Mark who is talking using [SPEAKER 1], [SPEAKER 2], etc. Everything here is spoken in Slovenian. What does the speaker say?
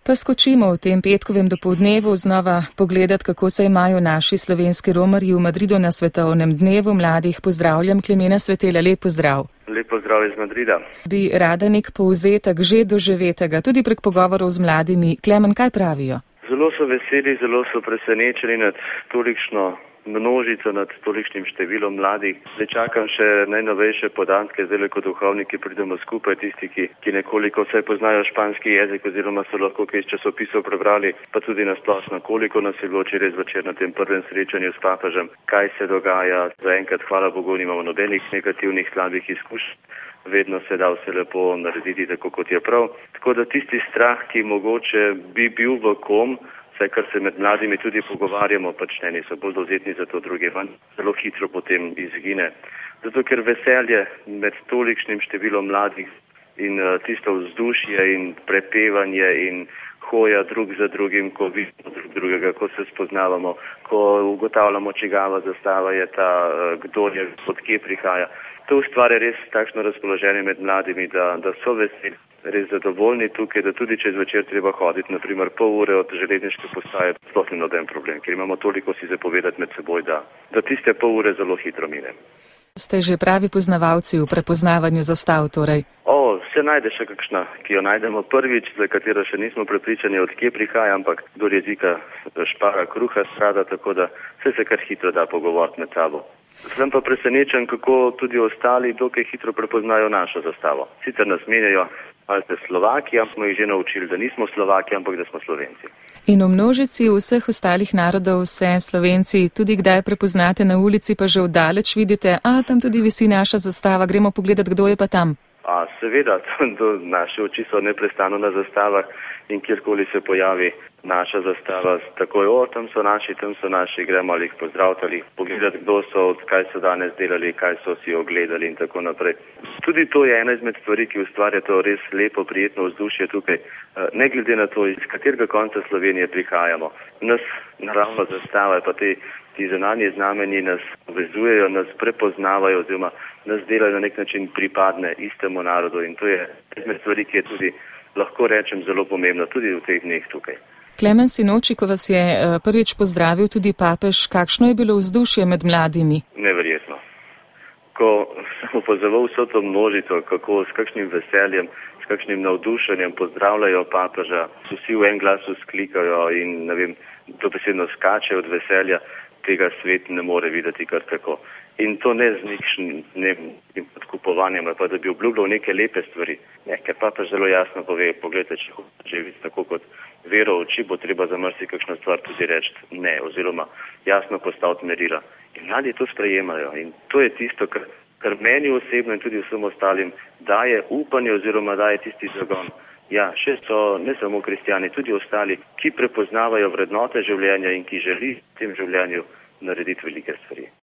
[SPEAKER 1] Pa skočimo v tem petkovem dopoldnevu znova pogledati, kako se imajo naši slovenski romarji v Madridu na svetovnem dnevu mladih. Pozdravljam Klemena Svetela, lep pozdrav.
[SPEAKER 2] Lep pozdrav iz Madrida.
[SPEAKER 1] Bi rada nek povzetek že doživetega, tudi prek pogovorov z mladimi. Klemen, kaj pravijo?
[SPEAKER 2] Zelo so veseli, zelo so presenečeni nad tolikšno množico, nad tolikšnim številom mladih. Zdaj čakam še najnovejše podatke, zdaj kot duhovniki pridemo skupaj, tisti, ki nekoliko vsaj poznajo španski jezik oziroma so lahko kaj iz časopisov prebrali, pa tudi nasplošno, koliko nas je bilo včeraj zvečer na tem prvem srečanju s papežem, kaj se dogaja. Zaenkrat, hvala Bogu, nimamo nobenih negativnih slabih izkušenj. Vedno se da vse lepo narediti tako, kot je prav. Tako da tisti strah, ki mogoče bi bil v kom, vse, kar se med mladimi tudi pogovarjamo, pač eni so bolj dovzetni za to, druge manj, zelo hitro potem izgine. Zato, ker veselje med tolikšnim številom mladih in tisto vzdušje in prepevanje in hoja drug za drugim, ko vidimo drug drugega, ko se spoznavamo, ko ugotavljamo, čigava zastava je ta, kdo je, od kje prihaja. To ustvarja res takšno razpoloženje med mladimi, da so veseli, res zadovoljni tukaj, da tudi čez večer treba hoditi, naprimer pol ure od železniške postaje, sploh ni noben problem, ker imamo toliko si zapovedati med seboj, da tiste pol ure zelo hitro mine.
[SPEAKER 1] Ste že pravi poznavalci v prepoznavanju zastav, torej?
[SPEAKER 2] Se najde še kakšna, ki jo najdemo prvič, za katero še nismo prepričani, od kje prihaja, ampak do jezika špara kruha strada, tako da se kar hitro da pogovoriti med sabo. Sem pa presenečen, kako tudi ostali dokaj hitro prepoznajo našo zastavo. Sicer nas menjajo, ali ste Slovaki, ampak smo jih že naučili, da nismo Slovaki, ampak da smo Slovenci.
[SPEAKER 1] In v množici vseh ostalih narodov se Slovenci tudi kdaj prepoznate na ulici, pa že oddaleč vidite, tam tudi visi naša zastava, gremo pogledat, kdo je pa tam.
[SPEAKER 2] Seveda, naše oči so neprestano na zastavah in kjerkoli se pojavi naša zastava, takoj, tam so naši, gremo ali jih pozdraviti, ali jih pogledati, kdo so, kaj so danes delali, kaj so si ogledali in tako naprej. Tudi to je ena izmed stvari, ki ustvarja to res lepo, prijetno vzdušje tukaj. Ne glede na to, iz katerega konca Slovenije prihajamo. Nas naravno zastava, pa ti zunanji znamenji nas povezujejo, nas prepoznavajo oziroma nas delajo na nek način pripadne istemu narodu in to je izmed stvari, ki je tudi, lahko rečem, zelo pomembno tudi v teh dneh tukaj.
[SPEAKER 1] Klemen, sinoči, ko vas je prvič pozdravil tudi papež, kakšno je bilo vzdušje med mladimi?
[SPEAKER 2] Neverjetno. Ko sem opazoval vso to množico, kako s kakšnim veseljem, s kakšnim navdušenjem pozdravljajo papeža, vsi v en glas vzklikajo in dobesedno skačejo od veselja, tega svet ne more videti kar tako. In to ne z nekšnim podkupovanjem, pa da bi obljubljal neke lepe stvari. Ker papež zelo jasno pove, pogledajte, če hočete živeti tako kot vero v oči, bo treba za marsikakšno stvar tudi reči ne, oziroma jasno postaviti merila. In mladi to sprejemajo in to je tisto, kar meni osebno in tudi vsem ostalim daje upanje oziroma daje tisti zagon. Še so ne samo kristjani, tudi ostali, ki prepoznavajo vrednote življenja in ki želi v tem življenju narediti velike stvari.